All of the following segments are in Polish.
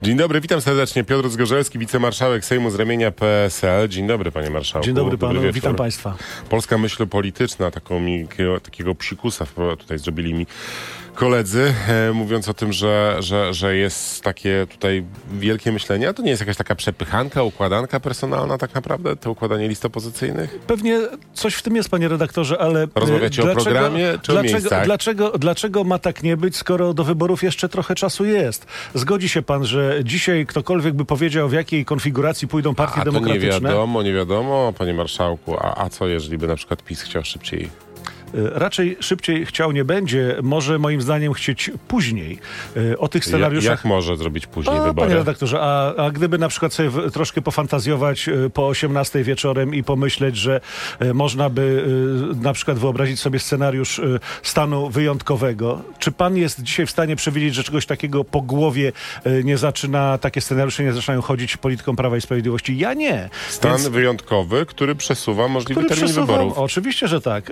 Dzień dobry, witam serdecznie. Piotr Zgorzelski, wicemarszałek Sejmu z ramienia PSL. Dzień dobry, panie marszałku. Dzień dobry panu, witam państwa. Polska myśl polityczna, takiego psikusa tutaj zrobili mi koledzy, mówiąc o tym, że jest takie tutaj wielkie myślenie. A to nie jest jakaś taka przepychanka, układanka personalna tak naprawdę, to układanie list opozycyjnych? Pewnie coś w tym jest, panie redaktorze, ale... Rozmawiacie o programie czy o miejscach? Dlaczego ma tak nie być, skoro do wyborów jeszcze trochę czasu jest? Zgodzi się pan, że dzisiaj ktokolwiek by powiedział, w jakiej konfiguracji pójdą partie demokratyczne? Nie wiadomo, panie marszałku. A co, jeżeli by na przykład PiS chciał szybciej? Raczej szybciej chciał nie będzie, może moim zdaniem chcieć później. O tych scenariuszach... Jak może zrobić później wybory? Panie redaktorze, a gdyby na przykład sobie troszkę pofantazjować po 18 wieczorem i pomyśleć, że można by na przykład wyobrazić sobie scenariusz stanu wyjątkowego. Czy pan jest dzisiaj w stanie przewidzieć, że czegoś takiego po głowie takie scenariusze nie zaczynają chodzić polityką Prawa i Sprawiedliwości? Ja nie. Stan wyjątkowy, który przesuwa możliwy termin wyborów. Oczywiście, że tak.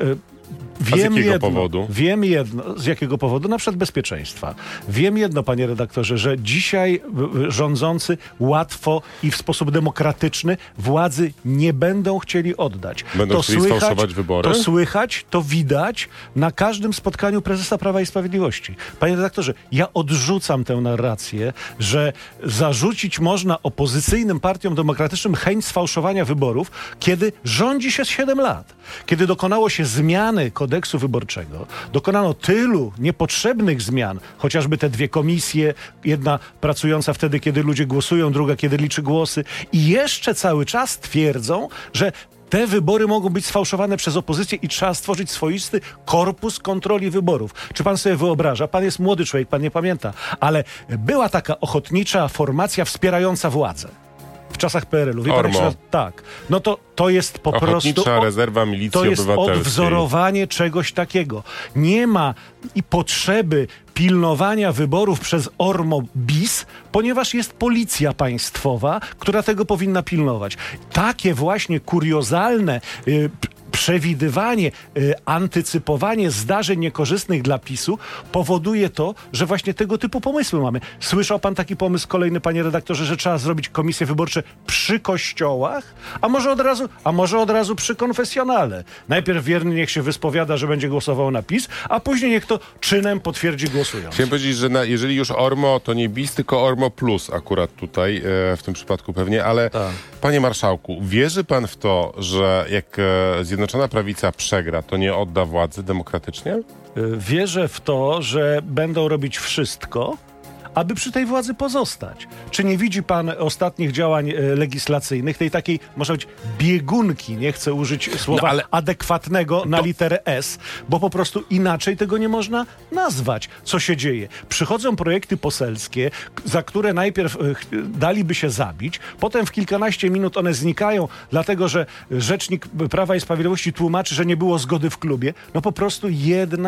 Powodu? Wiem jedno. Z jakiego powodu? Na przykład bezpieczeństwa. Wiem jedno, panie redaktorze, że dzisiaj rządzący łatwo i w sposób demokratyczny władzy nie będą chcieli oddać. Będą chcieli sfałszować wybory? To słychać, to widać na każdym spotkaniu prezesa Prawa i Sprawiedliwości. Panie redaktorze, ja odrzucam tę narrację, że zarzucić można opozycyjnym partiom demokratycznym chęć sfałszowania wyborów, kiedy rządzi się 7 lat. Kiedy dokonało się zmiany kodeksu wyborczego, dokonano tylu niepotrzebnych zmian, chociażby te 2 komisje, jedna pracująca wtedy, kiedy ludzie głosują, druga, kiedy liczy głosy, i jeszcze cały czas twierdzą, że te wybory mogą być sfałszowane przez opozycję i trzeba stworzyć swoisty korpus kontroli wyborów. Czy pan sobie wyobraża? Pan jest młody człowiek, pan nie pamięta, ale była taka ochotnicza formacja wspierająca władzę w czasach PRL-u. Tak. No to jest po prostu... Ochotnicza Rezerwa Milicji Obywatelskiej. To jest odwzorowanie czegoś takiego. Nie ma i potrzeby pilnowania wyborów przez ORMO bis, ponieważ jest policja państwowa, która tego powinna pilnować. Takie właśnie kuriozalne przewidywanie, antycypowanie zdarzeń niekorzystnych dla PiS-u powoduje to, że właśnie tego typu pomysły mamy. Słyszał pan taki pomysł kolejny, panie redaktorze, że trzeba zrobić komisje wyborcze przy kościołach? A może od razu przy konfesjonale? Najpierw wierny niech się wyspowiada, że będzie głosował na PiS, a później niech to czynem potwierdzi głosując. Chciałem powiedzieć, że jeżeli już ORMO, to nie BIS, tylko ORMO plus akurat tutaj, w tym przypadku pewnie, ale panie marszałku, wierzy pan w to, że jak Zjednoczona Prawica przegra, to nie odda władzy demokratycznie? Wierzę w to, że będą robić wszystko, aby przy tej władzy pozostać. Czy nie widzi pan ostatnich działań legislacyjnych, tej takiej, można być, biegunki, nie chcę użyć słowa adekwatnego na literę S, bo po prostu inaczej tego nie można nazwać. Co się dzieje? Przychodzą projekty poselskie, za które najpierw daliby się zabić, potem w kilkanaście minut one znikają, dlatego że rzecznik Prawa i Sprawiedliwości tłumaczy, że nie było zgody w klubie. No po prostu jeden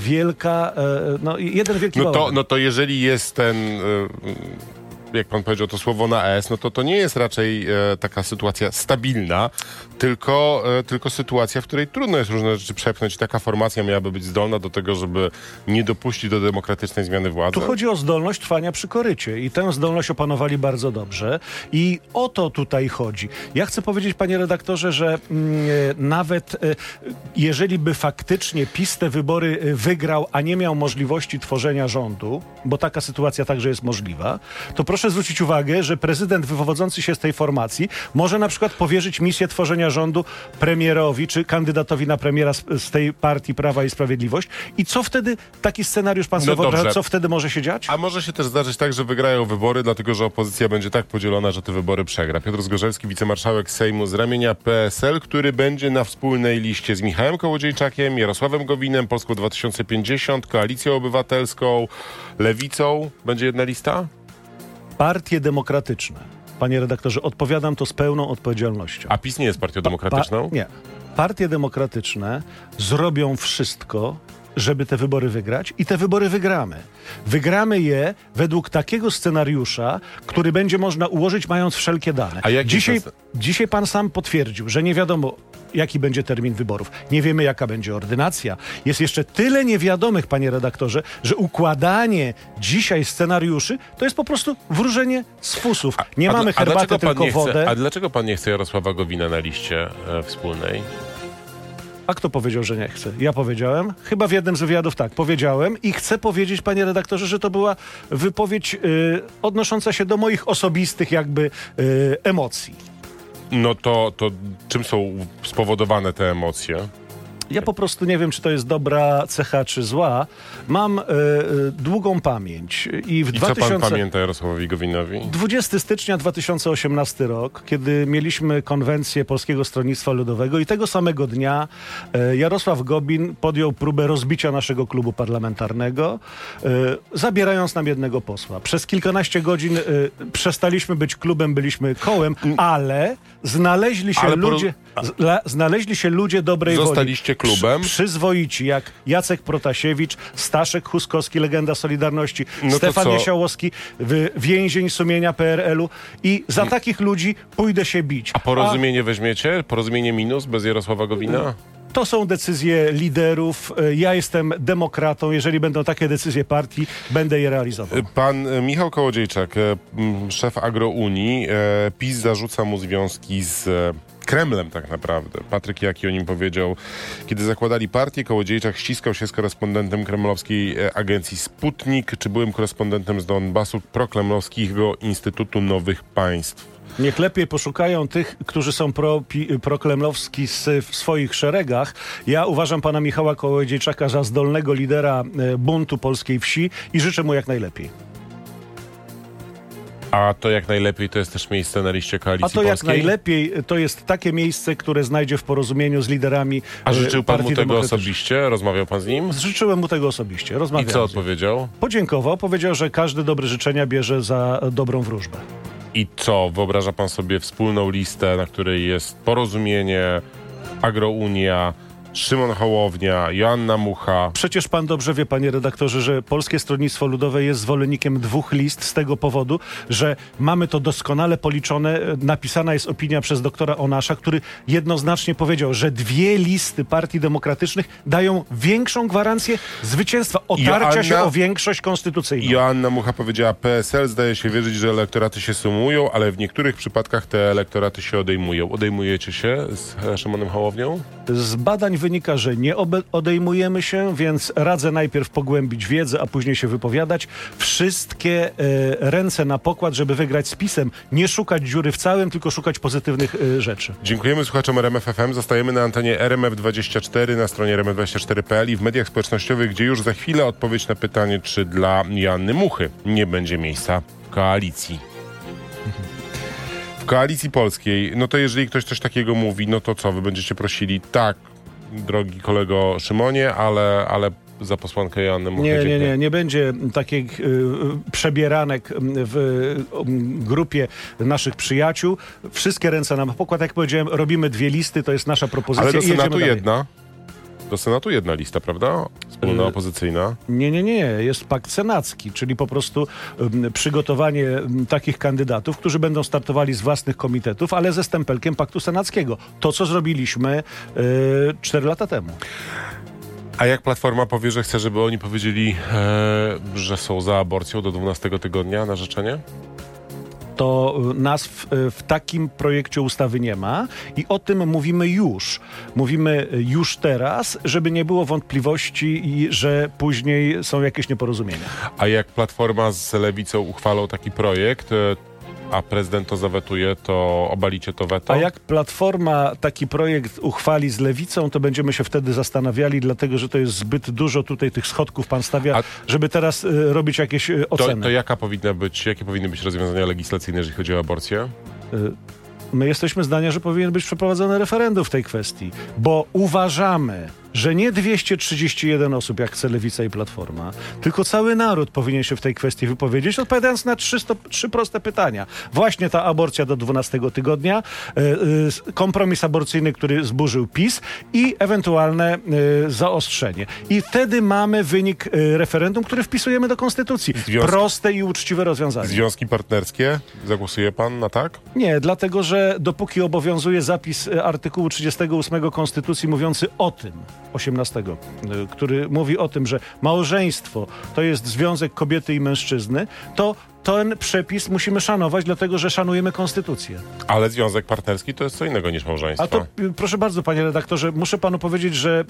wielki bałagan. No to jeżeli jest ten, jak pan powiedział, to słowo na S, no to nie jest raczej taka sytuacja stabilna, tylko sytuacja, w której trudno jest różne rzeczy przepchnąć. Taka formacja miałaby być zdolna do tego, żeby nie dopuścić do demokratycznej zmiany władzy. Tu chodzi o zdolność trwania przy korycie i tę zdolność opanowali bardzo dobrze i o to tutaj chodzi. Ja chcę powiedzieć, panie redaktorze, że nawet jeżeli by faktycznie PiS te wybory wygrał, a nie miał możliwości tworzenia rządu, bo taka sytuacja także jest możliwa, to proszę zwrócić uwagę, że prezydent wywodzący się z tej formacji może na przykład powierzyć misję tworzenia rządu premierowi czy kandydatowi na premiera z tej partii Prawa i Sprawiedliwość. I co wtedy, taki scenariusz pan sobie wyobraża, co wtedy może się dziać? A może się też zdarzyć tak, że wygrają wybory, dlatego że opozycja będzie tak podzielona, że te wybory przegra. Piotr Zgorzelski, wicemarszałek Sejmu z ramienia PSL, który będzie na wspólnej liście z Michałem Kołodziejczakiem, Jarosławem Gowinem, Polską 2050, Koalicją Obywatelską, Lewicą. Będzie jedna lista? Partie demokratyczne. Panie redaktorze, odpowiadam to z pełną odpowiedzialnością. A PiS nie jest partią demokratyczną? Nie. Partie demokratyczne zrobią wszystko, żeby te wybory wygrać i te wybory wygramy. Wygramy je według takiego scenariusza, który będzie można ułożyć, mając wszelkie dane. A jaki Dzisiaj pan sam potwierdził, że nie wiadomo, jaki będzie termin wyborów. Nie wiemy, jaka będzie ordynacja. Jest jeszcze tyle niewiadomych, panie redaktorze, że układanie dzisiaj scenariuszy to jest po prostu wróżenie z fusów. Nie mamy herbaty, tylko wodę. A dlaczego pan nie chce Jarosława Gowina na liście wspólnej? A kto powiedział, że nie chce? Ja powiedziałem. Chyba w jednym z wywiadów tak, powiedziałem i chcę powiedzieć, panie redaktorze, że to była wypowiedź odnosząca się do moich osobistych jakby emocji. No to czym są spowodowane te emocje? Ja po prostu nie wiem, czy to jest dobra cecha, czy zła. Mam długą pamięć. I co pan pamięta Jarosławowi Gowinowi? 20 stycznia 2018 rok, kiedy mieliśmy konwencję Polskiego Stronnictwa Ludowego i tego samego dnia Jarosław Gowin podjął próbę rozbicia naszego klubu parlamentarnego, zabierając nam jednego posła. Przez kilkanaście godzin przestaliśmy być klubem, byliśmy kołem, ale znaleźli się ludzie dobrej woli. Zostaliście klubem. Przyzwoici, jak Jacek Protasiewicz, Staszek Huskowski, legenda Solidarności, Stefan Niesiołowski, więzień sumienia PRL-u i za takich ludzi pójdę się bić. A porozumienie weźmiecie? Porozumienie minus bez Jarosława Gowina? To są decyzje liderów. Ja jestem demokratą. Jeżeli będą takie decyzje partii, będę je realizował. Pan Michał Kołodziejczak, szef Agrounii, PiS zarzuca mu związki z Kremlem tak naprawdę. Patryk Jaki o nim powiedział. Kiedy zakładali partię, Kołodziejczak ściskał się z korespondentem kremlowskiej agencji Sputnik, czy byłym korespondentem z Donbasu prokremlowskiego Instytutu Nowych Państw. Niech lepiej poszukają tych, którzy są prokremlowski w swoich szeregach. Ja uważam pana Michała Kołodziejczaka za zdolnego lidera buntu polskiej wsi i życzę mu jak najlepiej. A to jak najlepiej to jest też miejsce na liście Koalicji Polskiej? Jak najlepiej to jest takie miejsce, które znajdzie w porozumieniu z liderami A życzył pan mu tego osobiście? Rozmawiał pan z nim? Życzyłem mu tego osobiście. I co odpowiedział? Podziękował. Powiedział, że każde dobre życzenia bierze za dobrą wróżbę. I co? Wyobraża pan sobie wspólną listę, na której jest Porozumienie, Agrounia, Szymon Hołownia, Joanna Mucha. Przecież pan dobrze wie, panie redaktorze, że Polskie Stronnictwo Ludowe jest zwolennikiem dwóch list z tego powodu, że mamy to doskonale policzone. Napisana jest opinia przez doktora Onasza, który jednoznacznie powiedział, że dwie listy partii demokratycznych dają większą gwarancję zwycięstwa, otarcia się o większość konstytucyjną. Joanna Mucha powiedziała, PSL zdaje się wierzyć, że elektoraty się sumują, ale w niektórych przypadkach te elektoraty się odejmują. Odejmujecie się z Szymonem Hołownią? Z badań wynika, że nie odejmujemy się, więc radzę najpierw pogłębić wiedzę, a później się wypowiadać. Wszystkie ręce na pokład, żeby wygrać z PiS-em. Nie szukać dziury w całym, tylko szukać pozytywnych rzeczy. Dziękujemy słuchaczom RMF FM. Zostajemy na antenie RMF24 na stronie rmf24.pl i w mediach społecznościowych, gdzie już za chwilę odpowiedź na pytanie, czy dla Joanny Muchy nie będzie miejsca w koalicji. W Koalicji Polskiej, no to jeżeli ktoś coś takiego mówi, no to co, wy będziecie prosili, tak, drogi kolego Szymonie, ale za posłankę Joannę Muchę. Nie będzie takich przebieranek w grupie naszych przyjaciół. Wszystkie ręce na pokład, jak powiedziałem, robimy dwie listy, to jest nasza propozycja. Ale do Senatu jedna. Do Senatu jedna lista, prawda? Wspólna opozycyjna. Nie. Jest pakt senacki, czyli po prostu przygotowanie takich kandydatów, którzy będą startowali z własnych komitetów, ale ze stempelkiem paktu senackiego. To, co zrobiliśmy 4 lata temu. A jak Platforma powie, że chce, żeby oni powiedzieli, że są za aborcją do 12 tygodnia na życzenie? To nas w takim projekcie ustawy nie ma i o tym mówimy już. Mówimy już teraz, żeby nie było wątpliwości i że później są jakieś nieporozumienia. A jak Platforma z Lewicą uchwalą taki projekt, a prezydent to zawetuje, to obalicie to weto? A jak Platforma taki projekt uchwali z Lewicą, to będziemy się wtedy zastanawiali, dlatego że to jest zbyt dużo tutaj tych schodków pan stawia, żeby teraz robić jakieś oceny. To jakie powinny być rozwiązania legislacyjne, jeżeli chodzi o aborcję? My jesteśmy zdania, że powinien być przeprowadzone referendum w tej kwestii, bo uważamy, że nie 231 osób, jak chce Lewica i Platforma, tylko cały naród powinien się w tej kwestii wypowiedzieć, odpowiadając na trzy proste pytania. Właśnie ta aborcja do 12 tygodnia, kompromis aborcyjny, który zburzył PiS i ewentualne zaostrzenie. I wtedy mamy wynik referendum, który wpisujemy do konstytucji. Proste i uczciwe rozwiązanie. Związki partnerskie? Zagłosuje pan na tak? Nie, dlatego, że dopóki obowiązuje zapis artykułu 38 Konstytucji mówiący o tym, 18, który mówi o tym, że małżeństwo to jest związek kobiety i mężczyzny, to ten przepis musimy szanować, dlatego że szanujemy konstytucję. Ale związek partnerski to jest co innego niż małżeństwo. A to, proszę bardzo, panie redaktorze, muszę panu powiedzieć, że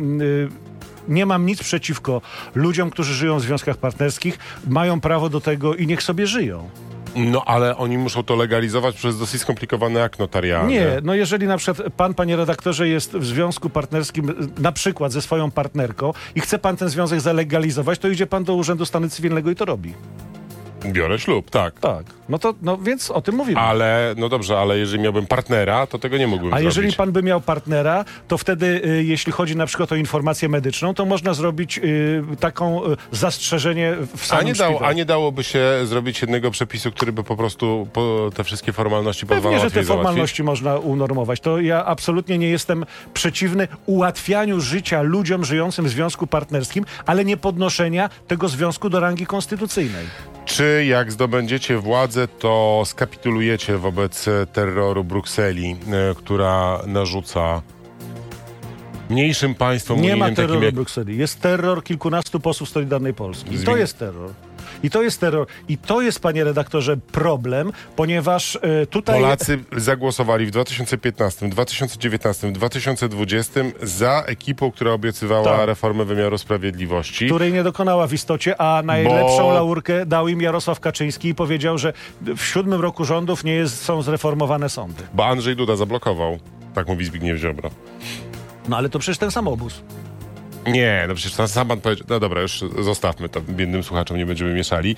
nie mam nic przeciwko ludziom, którzy żyją w związkach partnerskich, mają prawo do tego i niech sobie żyją. No, ale oni muszą to legalizować przez dosyć skomplikowany akt notarialny. Nie, no jeżeli na przykład pan, panie redaktorze, jest w związku partnerskim na przykład ze swoją partnerką i chce pan ten związek zalegalizować, to idzie pan do Urzędu Stanu Cywilnego i to robi. Biorę ślub, tak. Tak, no więc o tym mówimy. Ale, no dobrze, ale jeżeli miałbym partnera, to tego nie mógłbym zrobić. A jeżeli pan by miał partnera, to wtedy, jeśli chodzi na przykład o informację medyczną, to można zrobić taką zastrzeżenie w samym szpitalu. A nie dałoby się zrobić jednego przepisu, który by po prostu te wszystkie formalności pozwalał Pewnie, że te łatwiej formalności można unormować. To ja absolutnie nie jestem przeciwny ułatwianiu życia ludziom żyjącym w związku partnerskim, ale nie podnoszenia tego związku do rangi konstytucyjnej. Czy jak zdobędziecie władzę, to skapitulujecie wobec terroru Brukseli, która narzuca mniejszym państwom Nie ma unijnym terroru takim jak... Brukseli. Jest terror kilkunastu posłów Solidarnej Polski. I to jest terror. I to jest terror. I to jest, panie redaktorze, problem, ponieważ tutaj... Polacy zagłosowali w 2015, 2019, 2020 za ekipą, która obiecywała reformę wymiaru sprawiedliwości. Której nie dokonała w istocie, a najlepszą laurkę dał im Jarosław Kaczyński i powiedział, że w 7 roku rządów są zreformowane sądy. Bo Andrzej Duda zablokował. Tak mówi Zbigniew Ziobro. No ale to przecież ten sam obóz. Nie, no przecież sam pan powiedział... No dobra, już zostawmy to, biednym słuchaczom nie będziemy mieszali.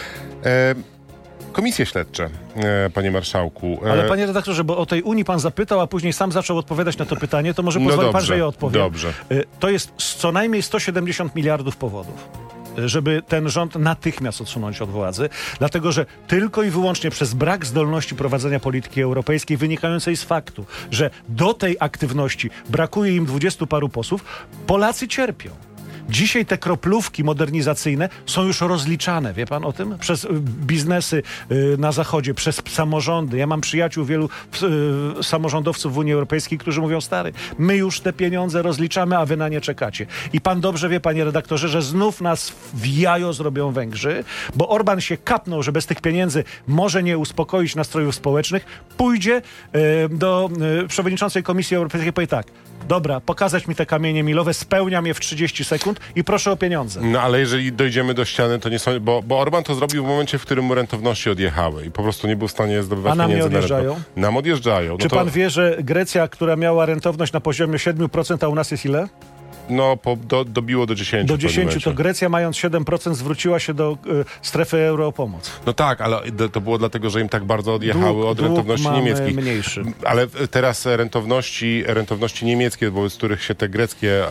Komisje śledcze, panie marszałku. Ale panie redaktorze, bo o tej Unii pan zapytał, a później sam zaczął odpowiadać na to pytanie, to może pozwoli pan, że ja odpowiem. Dobrze. To jest co najmniej 170 miliardów powodów, żeby ten rząd natychmiast odsunąć od władzy, dlatego że tylko i wyłącznie przez brak zdolności prowadzenia polityki europejskiej wynikającej z faktu, że do tej aktywności brakuje im 20 paru posłów, Polacy cierpią. Dzisiaj te kroplówki modernizacyjne są już rozliczane, wie pan o tym? Przez biznesy na Zachodzie, przez samorządy. Ja mam przyjaciół, wielu samorządowców w Unii Europejskiej, którzy mówią, stary, my już te pieniądze rozliczamy, a wy na nie czekacie. I pan dobrze wie, panie redaktorze, że znów nas w jajo zrobią Węgrzy, bo Orban się kapnął, że bez tych pieniędzy może nie uspokoić nastrojów społecznych, pójdzie do przewodniczącej Komisji Europejskiej i powie tak, dobra, pokazać mi te kamienie milowe, spełniam je w 30 sekund i proszę o pieniądze. No ale jeżeli dojdziemy do ściany, to nie są... Bo Orban to zrobił w momencie, w którym mu rentowności odjechały i po prostu nie był w stanie zdobywać pieniędzy. A nam nie odjeżdżają? Nam odjeżdżają. Czy pan wie, że Grecja, która miała rentowność na poziomie 7%, a u nas jest ile? No, dobiło do 10. Do 10, to Grecja mając 7% zwróciła się do strefy euro o pomoc. No tak, ale to było dlatego, że im tak bardzo odjechały od rentowności niemieckich. Mniejszy. Ale teraz rentowności niemieckie, wobec których się te greckie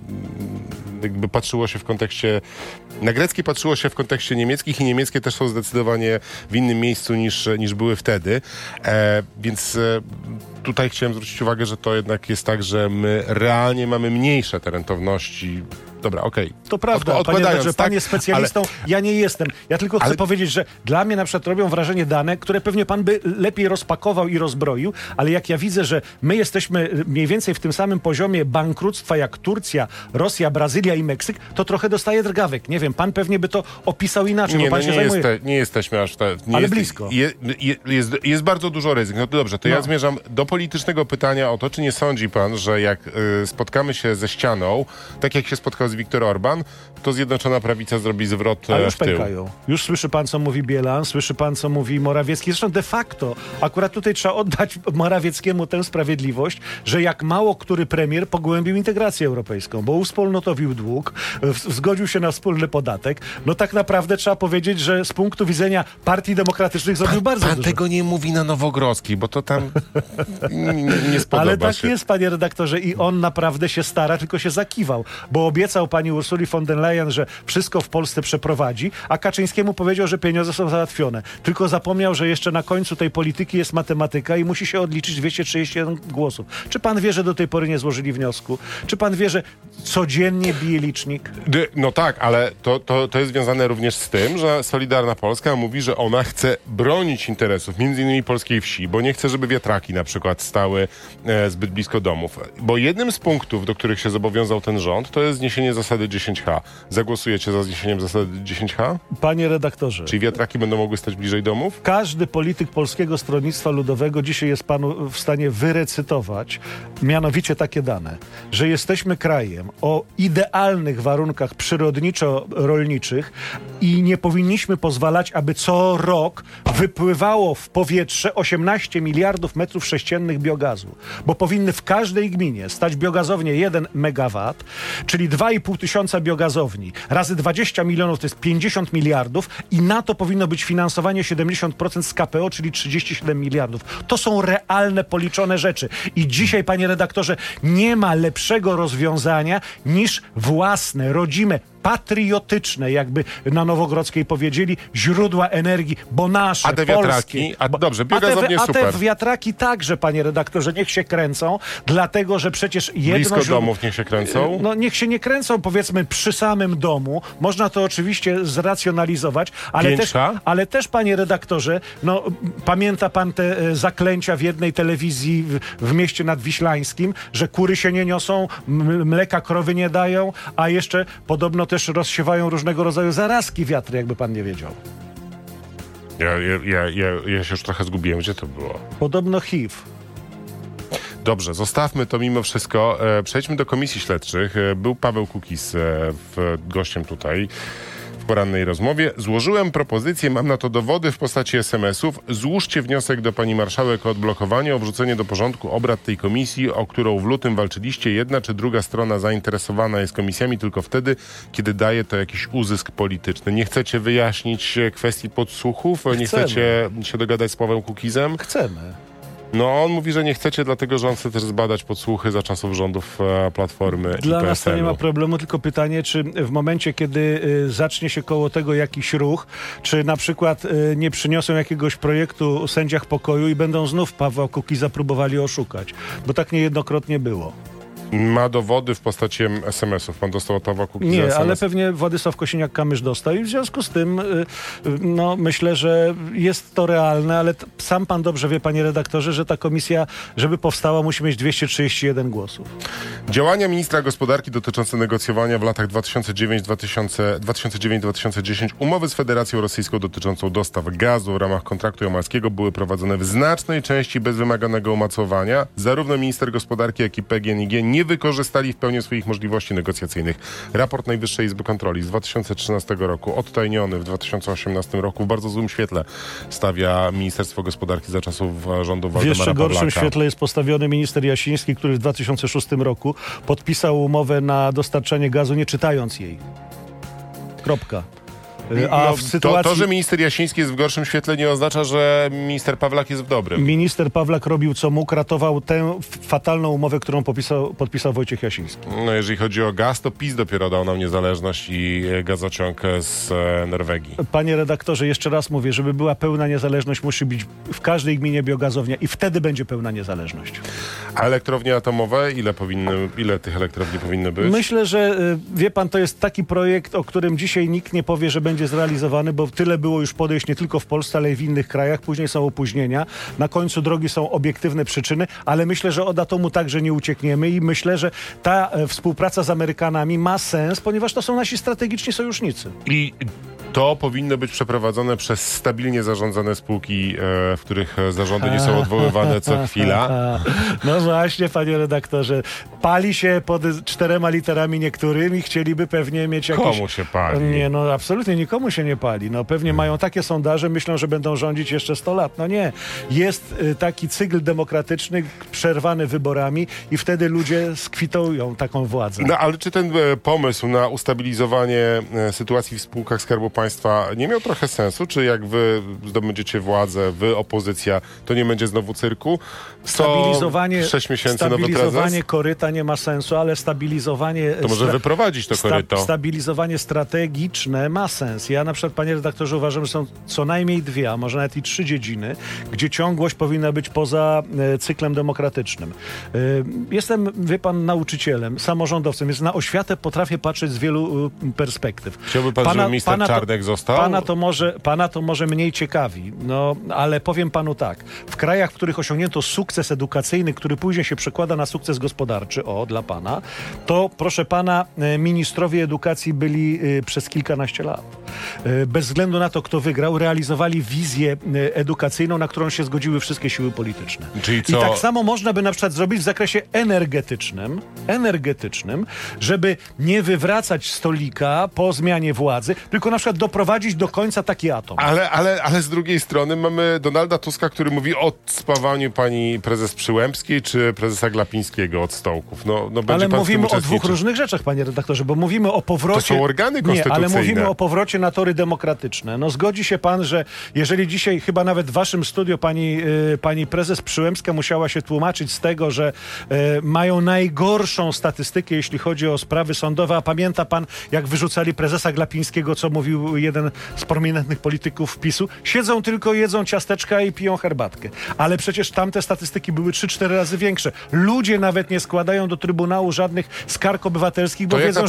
jakby patrzyło się w kontekście... Na greckie patrzyło się w kontekście niemieckich i niemieckie też są zdecydowanie w innym miejscu niż były wtedy. Więc tutaj chciałem zwrócić uwagę, że to jednak jest tak, że my realnie mamy mniejsze te rentowności. Dobra, okej. To prawda, panie redaktorze, pan jest specjalistą, ja nie jestem. Ja tylko chcę powiedzieć, że dla mnie na przykład robią wrażenie dane, które pewnie pan by lepiej rozpakował i rozbroił, ale jak ja widzę, że my jesteśmy mniej więcej w tym samym poziomie bankructwa jak Turcja, Rosja, Brazylia i Meksyk, to trochę dostaje drgawek. Nie wiem, pan pewnie by to opisał inaczej, bo pan się zajmuje... Nie jesteśmy aż tak... Ale blisko. Jest bardzo dużo ryzyk. No to dobrze, to ja zmierzam do politycznego pytania o to, czy nie sądzi pan, że jak spotkamy się ze ścianą, tak jak się spotkał teraz Viktor Orban, to Zjednoczona Prawica zrobi zwrot A już w tył. pękają. Już słyszy pan, co mówi Bielan, słyszy pan, co mówi Morawiecki. Zresztą de facto, akurat tutaj trzeba oddać Morawieckiemu tę sprawiedliwość, że jak mało który premier pogłębił integrację europejską, bo uwspólnotowił dług, zgodził się na wspólny podatek. No tak naprawdę trzeba powiedzieć, że z punktu widzenia partii demokratycznych zrobił bardzo Pan dużo. tego nie mówi na Nowogrodzkiej, bo to tam nie spodoba Ale tak się. jest, panie redaktorze, i on naprawdę się stara, tylko się zakiwał, bo obiecał pani Ursuli von der Leyen, że wszystko w Polsce przeprowadzi, a Kaczyńskiemu powiedział, że pieniądze są załatwione. Tylko zapomniał, że jeszcze na końcu tej polityki jest matematyka i musi się odliczyć 231 głosów. Czy pan wie, że do tej pory nie złożyli wniosku? Czy pan wie, że codziennie bije licznik? No tak, ale to jest związane również z tym, że Solidarna Polska mówi, że ona chce bronić interesów między innymi polskiej wsi, bo nie chce, żeby wiatraki na przykład stały zbyt blisko domów. Bo jednym z punktów, do których się zobowiązał ten rząd, to jest zniesienie zasady 10H. Zagłosujecie za zniesieniem zasady 10H? Panie redaktorze. Czyli wiatraki będą mogły stać bliżej domów? Każdy polityk Polskiego Stronnictwa Ludowego dzisiaj jest panu w stanie wyrecytować mianowicie takie dane, że jesteśmy krajem o idealnych warunkach przyrodniczo-rolniczych i nie powinniśmy pozwalać, aby co rok wypływało w powietrze 18 miliardów metrów sześciennych biogazu, bo powinny w każdej gminie stać biogazownie 1 megawat, czyli 2,5 tysiąca biogazowni razy 20 milionów to jest 50 miliardów i na to powinno być finansowanie 70% z KPO, czyli 37 miliardów. To są realne, policzone rzeczy. I dzisiaj, panie redaktorze, nie ma lepszego rozwiązania niż własne, rodzime, patriotyczne, jakby na Nowogrodzkiej powiedzieli, źródła energii, bo nasze, A te polskie... wiatraki? Dobrze, biogazownie a super. te wiatraki także, panie redaktorze, niech się kręcą, dlatego, że przecież jedno... Blisko domów niech się kręcą? No niech się nie kręcą, powiedzmy, przy samym domu. Można to oczywiście zracjonalizować, ale też, panie redaktorze, no pamięta pan te zaklęcia w jednej telewizji w mieście nadwiślańskim, że kury się nie niosą, mleka krowy nie dają, a jeszcze podobno też rozsiewają różnego rodzaju zarazki wiatry, jakby pan nie wiedział. Ja się już trochę zgubiłem. Gdzie to było? Podobno HIV. Dobrze, zostawmy to mimo wszystko. Przejdźmy do komisji śledczych. Był Paweł Kukiz gościem tutaj w porannej rozmowie. Złożyłem propozycję, mam na to dowody w postaci SMS-ów. Złóżcie wniosek do pani marszałek o odblokowanie, o wrzucenie do porządku obrad tej komisji, o którą w lutym walczyliście. Jedna czy druga strona zainteresowana jest komisjami tylko wtedy, kiedy daje to jakiś uzysk polityczny. Nie chcecie wyjaśnić kwestii podsłuchów? Nie chcecie się dogadać z Pawłem Kukizem? Chcemy. No, on mówi, że nie chcecie, dlatego że on chce też zbadać podsłuchy za czasów rządów Platformy i Dla nas to nie PSL-u. ma problemu, tylko pytanie, czy w momencie, kiedy zacznie się koło tego jakiś ruch, czy na przykład nie przyniosą jakiegoś projektu o sędziach pokoju i będą znów Pawła Kukiza próbowali oszukać, bo tak niejednokrotnie było. Ma dowody w postaci SMS-ów. Pan dostał od Pawła Kukiza Nie, SMS. ale pewnie Władysław Kosiniak-Kamysz dostał i w związku z tym no, myślę, że jest to realne, ale sam pan dobrze wie, panie redaktorze, że ta komisja, żeby powstała, musi mieć 231 głosów. Działania ministra gospodarki dotyczące negocjowania w latach 2009-2010 umowy z Federacją Rosyjską dotyczącą dostaw gazu w ramach kontraktu jamalskiego były prowadzone w znacznej części bez wymaganego umacowania. Zarówno minister gospodarki, jak i PGNiG nie wykorzystali w pełni swoich możliwości negocjacyjnych. Raport Najwyższej Izby Kontroli z 2013 roku, odtajniony w 2018 roku, w bardzo złym świetle stawia Ministerstwo Gospodarki za czasów rządu W Waldemara jeszcze gorszym Pawlaka. świetle jest postawiony minister Jasiński, który w 2006 roku podpisał umowę na dostarczanie gazu, nie czytając jej. Kropka. A w sytuacji... To, że minister Jasiński jest w gorszym świetle, nie oznacza, że minister Pawlak jest w dobrym. Minister Pawlak robił co mógł, ratował tę fatalną umowę, którą podpisał Wojciech Jasiński. No, jeżeli chodzi o gaz, to PiS dopiero dał nam niezależność i gazociąg z Norwegii. Panie redaktorze, jeszcze raz mówię, żeby była pełna niezależność, musi być w każdej gminie biogazownia i wtedy będzie pełna niezależność. A elektrownie atomowe, ile tych elektrowni powinny być? Myślę, że wie pan, to jest taki projekt, o którym dzisiaj nikt nie powie, że będzie będzie zrealizowany, bo tyle było już podejść nie tylko w Polsce, ale i w innych krajach. Później są opóźnienia. Na końcu drogi są obiektywne przyczyny, ale myślę, że od atomu także nie uciekniemy i myślę, że ta współpraca z Amerykanami ma sens, ponieważ to są nasi strategiczni sojusznicy. I to powinno być przeprowadzone przez stabilnie zarządzane spółki, w których zarządy nie są odwoływane co chwila. No właśnie, panie redaktorze. Pali się pod 4 literami niektórymi, chcieliby pewnie mieć jakieś... Komu się pali? Nie, no absolutnie nikomu się nie pali. No pewnie mają takie sondaże, myślą, że będą rządzić jeszcze 100 lat. No nie. Jest taki cykl demokratyczny przerwany wyborami i wtedy ludzie skwitują taką władzę. No ale czy ten pomysł na ustabilizowanie sytuacji w spółkach Skarbu Państwa nie miał trochę sensu? Czy jak wy zdobędziecie władzę, wy opozycja, to nie będzie znowu cyrku? 6 miesięcy nowy prezes? Stabilizowanie koryta nie ma sensu, ale stabilizowanie... To może wyprowadzić to koryto. Stabilizowanie strategiczne ma sens. Ja na przykład, panie redaktorze, uważam, że są co najmniej 2, a może nawet i 3 dziedziny, gdzie ciągłość powinna być poza cyklem demokratycznym. Jestem, wie pan, nauczycielem, samorządowcem, więc na oświatę potrafię patrzeć z wielu perspektyw. Chciałby pan, żeby minister Czarnek został? Pana to może mniej ciekawi, no, ale powiem panu tak. W krajach, w których osiągnięto sukces edukacyjny, który później się przekłada na sukces gospodarczy, dla pana, to proszę pana, ministrowie edukacji byli przez kilkanaście lat. Bez względu na to, kto wygrał, realizowali wizję edukacyjną, na którą się zgodziły wszystkie siły polityczne. Czyli co? I tak samo można by na przykład zrobić w zakresie energetycznym, żeby nie wywracać stolika po zmianie władzy, tylko na przykład doprowadzić do końca taki atom. Ale z drugiej strony mamy Donalda Tuska, który mówi o odspawaniu pani prezes Przyłębskiej czy prezesa Glapińskiego od stołków. Ale mówimy o 2 różnych rzeczach, panie redaktorze, bo mówimy o powrocie... To są organy konstytucyjne. Nie, ale mówimy o powrocie na tory demokratyczne. No zgodzi się pan, że jeżeli dzisiaj chyba nawet w waszym studiu pani prezes Przyłębska musiała się tłumaczyć z tego, że mają najgorszą statystykę, jeśli chodzi o sprawy sądowe, a pamięta pan, jak wyrzucali prezesa Glapińskiego, co mówił jeden z prominentnych polityków PiS-u? Siedzą tylko, jedzą ciasteczka i piją herbatkę. Ale przecież tamte statystyki były 3-4 razy większe. Ludzie nawet nie składają do Trybunału żadnych skarg obywatelskich, bo wiedzą,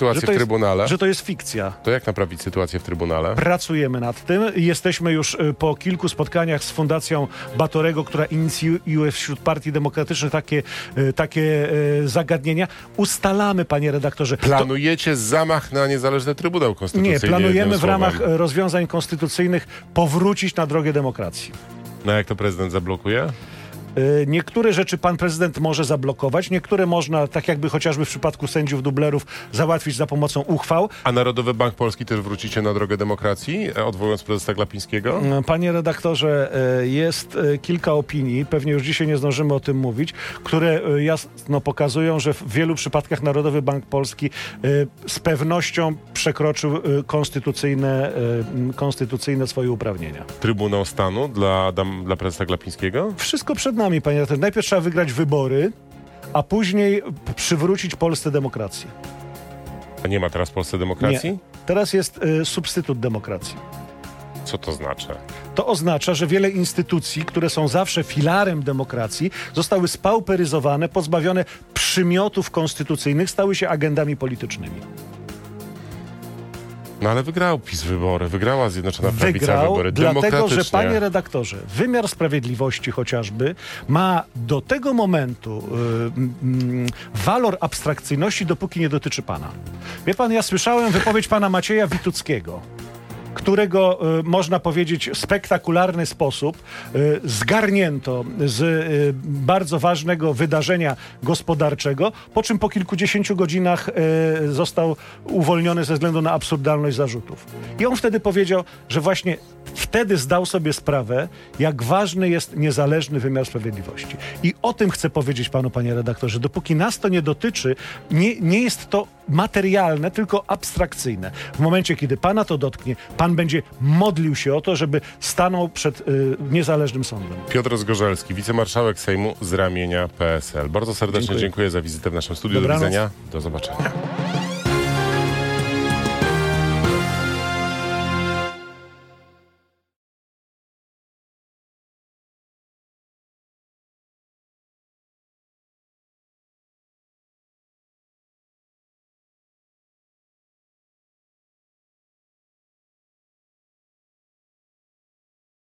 że to jest fikcja. To jak naprawić sytuację w Trybunale? Pracujemy nad tym. Jesteśmy już po kilku spotkaniach z Fundacją Batorego, która inicjuje wśród partii demokratycznych takie zagadnienia. Ustalamy, panie redaktorze. Planujecie zamach na niezależny Trybunał Konstytucyjny? Nie, planujemy w ramach rozwiązań konstytucyjnych powrócić na drogę demokracji. No jak to prezydent zablokuje? Niektóre rzeczy pan prezydent może zablokować, niektóre można, tak jakby chociażby w przypadku sędziów dublerów, załatwić za pomocą uchwał. A Narodowy Bank Polski też wrócicie na drogę demokracji, odwołując prezesa Glapińskiego? Panie redaktorze, jest kilka opinii, pewnie już dzisiaj nie zdążymy o tym mówić, które jasno pokazują, że w wielu przypadkach Narodowy Bank Polski z pewnością przekroczył konstytucyjne swoje uprawnienia. Trybunał Stanu dla prezesa Glapińskiego? Wszystko przed nami, panie redaktorze. Najpierw trzeba wygrać wybory, a później przywrócić Polsce demokrację. A nie ma teraz w Polsce demokracji? Nie. Teraz jest substytut demokracji. Co to znaczy? To oznacza, że wiele instytucji, które są zawsze filarem demokracji, zostały spauperyzowane, pozbawione przymiotów konstytucyjnych, stały się agendami politycznymi. No ale wygrał PiS wybory, wygrała Zjednoczona Prawica wybory dlatego, że panie redaktorze, wymiar sprawiedliwości chociażby ma do tego momentu walor abstrakcyjności, dopóki nie dotyczy pana. Wie pan, ja słyszałem wypowiedź pana Macieja Wituckiego, którego, można powiedzieć, w spektakularny sposób zgarnięto z bardzo ważnego wydarzenia gospodarczego, po czym po kilkudziesięciu godzinach został uwolniony ze względu na absurdalność zarzutów. I on wtedy powiedział, że właśnie wtedy zdał sobie sprawę, jak ważny jest niezależny wymiar sprawiedliwości. I o tym chcę powiedzieć panu, panie redaktorze. Dopóki nas to nie dotyczy, nie jest to materialne, tylko abstrakcyjne. W momencie, kiedy pana to dotknie, pan będzie modlił się o to, żeby stanął przed niezależnym sądem. Piotr Zgorzelski, wicemarszałek Sejmu z ramienia PSL. Bardzo serdecznie dziękuję za wizytę w naszym studiu. Do widzenia. Do zobaczenia.